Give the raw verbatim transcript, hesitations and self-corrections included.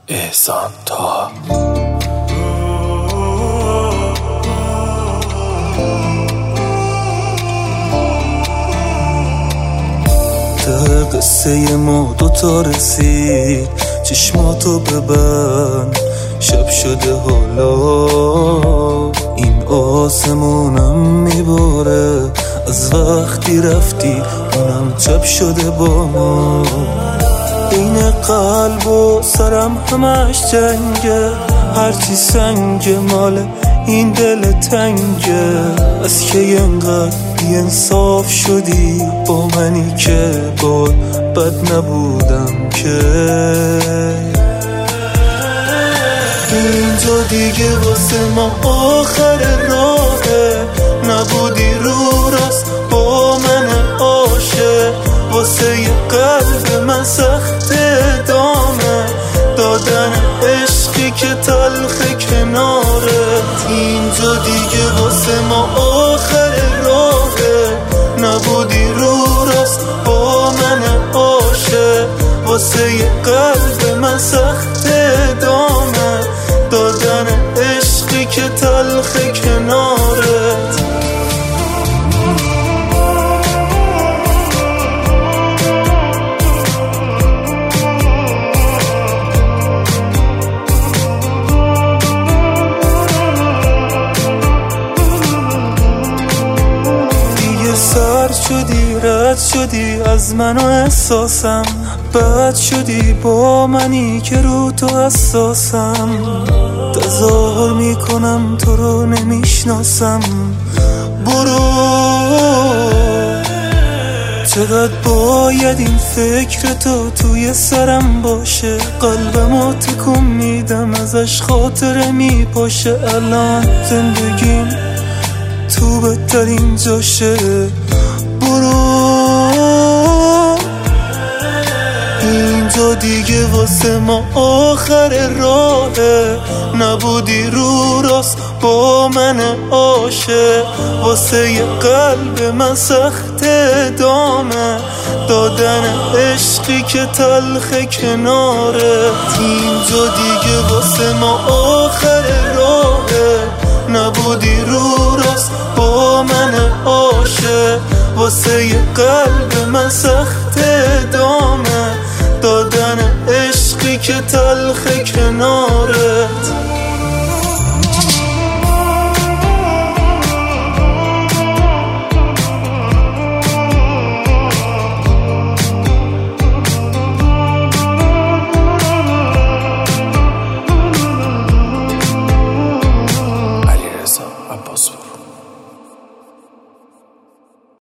احسان تا ته قصه ما دوتا رسید، چشماتو ببند شب شده حالا، این آسمونم میباره از وقتی رفتی، اونم چپ شده با ما. این قلب و سرم همش جنگه، هرچی سنگ مال این دل تنگه. از که اینقدر بی انصاف شدی با منی که بار بد نبودم که. اینجا دیگه واسه ما آخر راهه، نبودی رو راست با من عاشق. واسه یه قلب من سخت دامه، دادن عشقی که تلخ کنارت. اینجا دیگه واسه ما آخر راهه، نبودی رو راست با من عاشق. واسه یه قلب من سخت دامه، دادن عشقی که تلخ کنارت. سر شدی رد شدی از من و احساسم، بد شدی با منی که رو تو حساسم. تظاهر میکنم تو رو نمیشناسم، برو. چقدر باید این فکر تو توی سرم باشه، قلبمو تکون میدم ازش خاطره میپاشه. الان زندگیم تو بدترین جاشه، برو. اینجا دیگه واسه ما آخر راهه، نبودی رو راست با من عاشق. واسه یه قلب من سخت دامه، دادن عشقی که تلخ کنارت. اینجا دیگه واسه ما آخر راهه، نبودی رو راست با من عاشق. واسه یه قلب من سخت دامه، دادن عشقی که تلخ کنارت.